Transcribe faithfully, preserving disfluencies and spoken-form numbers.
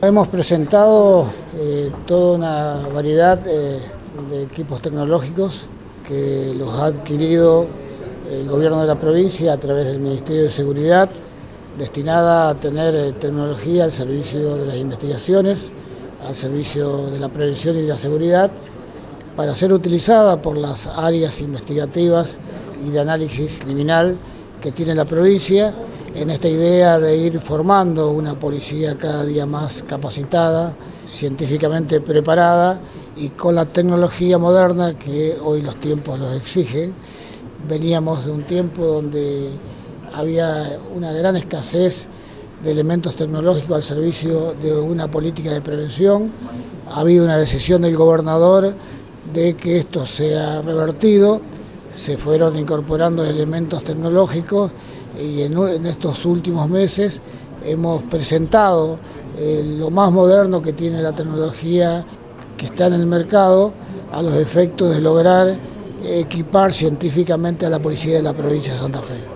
Hemos presentado eh, toda una variedad eh, de equipos tecnológicos que los ha adquirido el gobierno de la provincia a través del Ministerio de Seguridad, destinada a tener eh, tecnología al servicio de las investigaciones, al servicio de la prevención y de la seguridad, para ser utilizada por las áreas investigativas y de análisis criminal que tiene la provincia, en esta idea de ir formando una policía cada día más capacitada, científicamente preparada y con la tecnología moderna que hoy los tiempos los exigen. Veníamos de un tiempo donde había una gran escasez de elementos tecnológicos al servicio de una política de prevención. Ha habido una decisión del gobernador de que esto sea revertido, se fueron incorporando elementos tecnológicos y en, en estos últimos meses hemos presentado eh, lo más moderno que tiene la tecnología que está en el mercado a los efectos de lograr equipar científicamente a la policía de la provincia de Santa Fe.